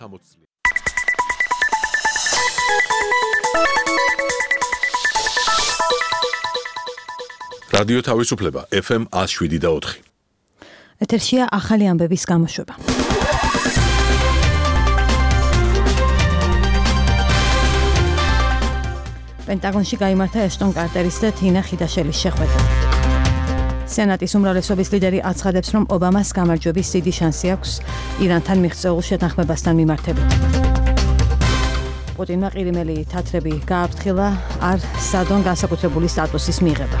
რადიო თავისუფლება FM 107.4. ეთერშია ახალი ამბების გამოშვება. პენტაგონში გაიმართა ეშტონ კარტერის და თინა ხიდაშელის შეხვედრა. სენატის უმრავლესობის ლიდერი აცხადებს, რომ ობამას გამარჯვების დიდი შანსი აქვს ირანთან მიღწეულ შეთანხმებასთან მიმართებით. პუტინმა ყირიმელი თათრები გააფრთხილა არ სადონ განსაკუთრებული სტატუსის მიღება.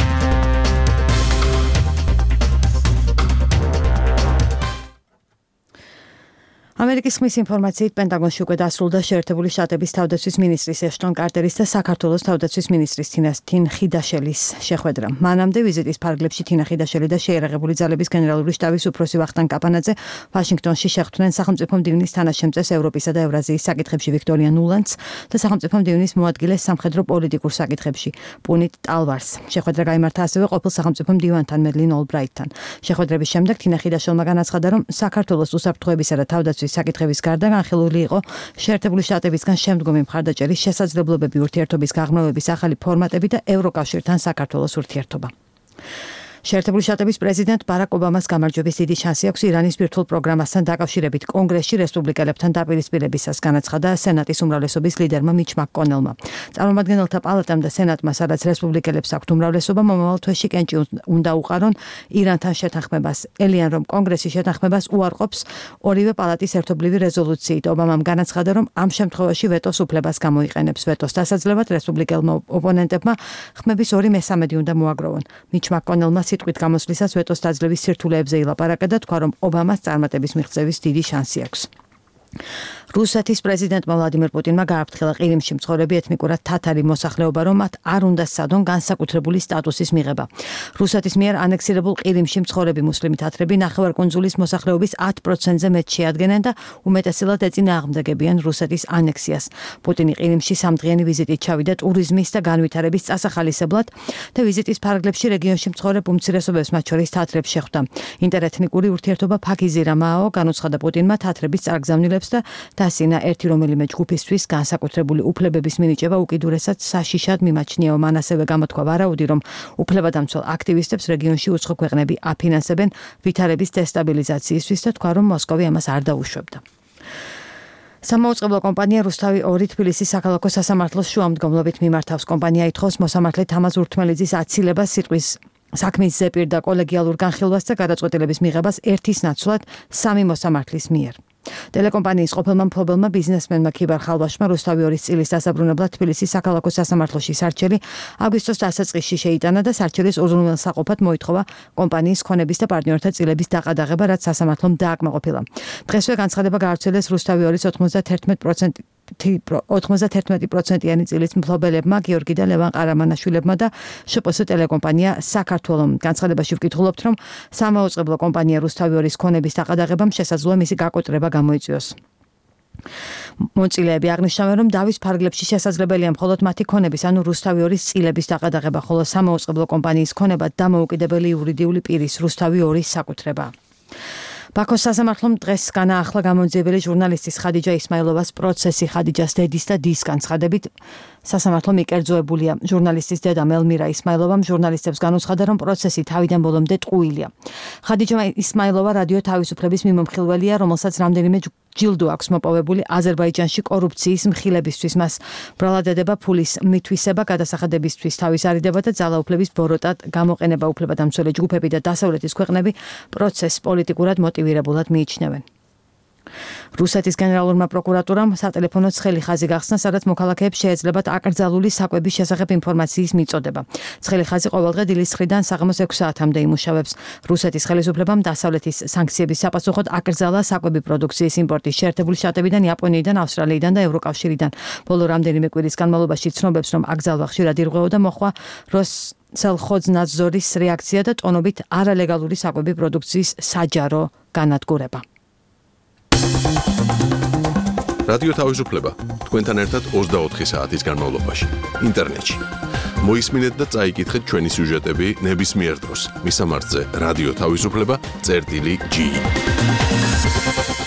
ამერიკის ხმის ინფორმაციით პენტაგონში უკვე დასრულდა შეერთებული შტატების თავდაცვის მინისტრის ეშტონ კარტერის და საქართველოს თავდაცვის მინისტრის თინ ხიდაშელის შეხვედრა. მანამდე ვიზიტის ფარგლებში თინა ხიდაშელი და შეიარაღებული ძალების გენერალური შტაბის უფროსი ვახტანგ კაპანაძე ვაშინგტონში შეხვდნენ სახელმწიფო მდივნის თანაშემწეს ევროპისა და ევრაზიის საკითხებში ვიქტორია ნულანდს და სახელმწიფო მდივნის მოადგილეს სამხედრო პოლიტიკურ საკითხებში პუნიტ ტალვარს. შეხვედრა გაიმართა ასევე ყოფილ სახელმწიფო მდივანთან მედლინ ოლბრაიტთან. შეხვედრების შემდეგ თინა ხიდაშელმა განაცხადა, რომ საქართველოს უსაფრთხოებისა და თავდაცვის საკითხების გარდა განხილული იყო შეერთებული შტატებისგან შემდგომი მხარდაჭერის შესაძლებლობები ურთიერთობის გაღრმავების ახალი ფორმატები და ევროკავშირთან საქართველოს ურთიერთობა. შეერთებული შტატების პრეზიდენტ ბარაკ ობამას გამარჯვების დიდი შანსი აქვს ირანის ბირთვულ პროგრამასთან დაკავშირებით კონგრესში რესპუბლიკელებთან დაპირისპირებისას განაცხადა სენატის უმრავლესობის ლიდერმა მიჩ მაკკონელმა. წარმომადგენელთა პალატამ და სენატმა, სადაც რესპუბლიკელებს აქვთ უმრავლესობა, მომავალ თვეში კენჭი უნდა უყარონ ირანთან შეთანხმებას. ელიან, რომ კონგრესი შეთანხმებას უარყოფს ორივე პალატის ერთობლივი რეზოლუციით. ობამამ განაცხადა, რომ ამ შემთხვევაში ვეტოს უფლებას გამოიყენებს. ვეტოს დასაძლევად რესპუბლიკელმა ოპონენტებმა ხმების 2/3 უნდა მოაგროვონ. მიჩ მაკკონელმა სიტყვით გამოსვლისას ვეტოს დაძლევის სირთულეებზე ილაპარაკა და თქვა, რომ ობამას წარმატების მიღწევის დიდი შანსი აქვს. რუსეთის პრეზიდენტმა ვლადიმერ პუტინმა გააფრთხილა ყირიმში მცხოვრები ეთნიკურად თათარი მოსახლეობა, რომ მათ არ უნდა სადონ განსაკუთრებული სტატუსის მიღება. რუსეთის მიერ ანექსირებულ ყირიმში მცხოვრები მუსლიმი თათრები ნახევარკუნძულის მოსახლეობის 10%-ზე მეტ შეადგენენ და უმეტესად ეწინააღმდეგებიან რუსეთის ანექსიას. პუტინი ყირიმში სამდღიანი ვიზიტით ჩავიდა ტურიზმის და განვითარების წასახალისებლად და ვიზიტის ფარგლებში რეგიონში მცხოვრებ უმცირესობებს, მათ შორის თათრებს შეხვდა. ინტერეთნიკური ურთიერთობა ფაქიზირამაო, განუცხადა პუტინმა თათრების წარგზავნილებს და დასინა ერთი რომელიმე ჯგუფისთვის განსაკუთრებული უფლებების მინიჭება უკიდურესად საშიშად მიმაჩნიაო. მან ასევე გამოთქვა ვარაუდი, რომ უფლებადამცველ აქტივისტებს რეგიონში უცხო ქვეყნები აფინანსებენ ვითარების დესტაბილიზაციისთვის და თქვა, რომ მოსკოვი ამას არ დაუშვებდა. სამაუწყებლო კომპანია რუსთავი 2 თბილისის საქალაქო სასამართლოს შუამდგომლობით მიმართავს. კომპანია ითხოვს მოსამართლე თამაზ ურთმელიძის აცილებას სიტყვის საქმის ზეპირ და კოლეგიალურ განხილვას და გადაწყვეტილების მიღებას ერთის ნაცვლად 3 მოსამართლის მიერ. ტელეკომპანიის ყოფილმა მფლობელმა ბიზნესმენმა ქიბარ ხალვაშმა რუსთავი 2 წილის დასაბრუნებლად თბილისის საქალაქო სასამართლოში სარჩელი აგვისტოს დასაწყისში შეიტანა და სარჩელის უზრუნველსაყოფად მოითხოვა კომპანიის ქონების და პარტნიორთა წილების დაყადაღება, რაც სასამართლომ დააკმაყოფილა. დღესვე განცხადება გაავრცელეს რუსთავი 2-ის 91%-იანი წილის მფლობელებმა, გიორგი და ლევან ყარამანაშვილებმა და შპს ტელეკომპანია საქართველომ. განცხადებაში ვკითხულობთ, რომ სამაუწყებლო კომპანია რუსთავი 2-ის ქონების დაყადაღებამ შესაძლოა მისი გაკოტრება გამოიწვიოს. მონაწილეები აღნიშნავენ, რომ დავის ფარგლებში შესაძლებელია მხოლოდ მათი ქონების, ანუ რუსთავი 2-ის წილების დაყადაღება, ხოლო სამაუწყებლო კომპანიის ქონება დამოუკიდებელი იურიდიული პირის რუსთავი 2-ის საკუთრება. ბაქოს სასამართლომ დღეს განაახლა გამომძიებელი ჟურნალისტის ხადიჯა ისმაილოვას პროცესი. ხადიჯას დედის და დის განცხადებით სასამართლო მიკერძოებულია. ჟურნალისტის დედა მელმირა ისმაილოვამ ჟურნალისტებს განუცხადა, რომ პროცესი თავიდან ბოლომდე ტყუილია. ხადიჯა ისმაილოვა რადიო თავისუფლების მიმომხილველია, რომელსაც რამდენიმე ჯილდო აქვს მოპოვებული აზერბაიჯანში კორუფციის მხილებისთვის. მას ბრალად ედება ფულის მითვისება, გადასახადებისთვის თავის არიდება და ძალაუფლების ბოროტად გამოყენება. უფლებადამცველი ჯგუფები და დასავლეთის ქვეყნები პროცესს პოლიტიკურად მოტივირებულად მიიჩნევენ. რუსეთის გენერალურმა პროკურატურამ სატელეფონო ცხელი ხაზი გახსნა, სადაც მოქალაქეებს შეეძლებათ აკრძალული საკვების შესახებ ინფორმაციის მიწოდება. ცხელი ხაზი ყოველდღე დილის 9-დან საღამოს 6 საათამდე იმუშავებს. რუსეთის ხელისუფლებამ დასავლეთის სანქციების საპასუხოდ აკრძალა საკვები პროდუქციის იმპორტი შეერთებული შტატებიდან, იაპონიიდან, ავსტრალიიდან და ევროკავშირიდან. ბოლო რამდენიმე კვირის განმავლობაში ცნობებს, რომ აკრძალვა ხშირად ირღვევა და მოხვა როსსელხოძნადზორის რეაქცია და ტონობით არალეგალური საკვები პროდუქციის საჯარო განადგურება. რადიო თავისუფლება თქვენთან ერთად 24 საათის განმავლობაში ინტერნეტში. მოისმინეთ და წაიკითხეთ ჩვენი სიუჟეტები ნებისმიერ დროს. მისამართზე რადიო თავისუფლება.gi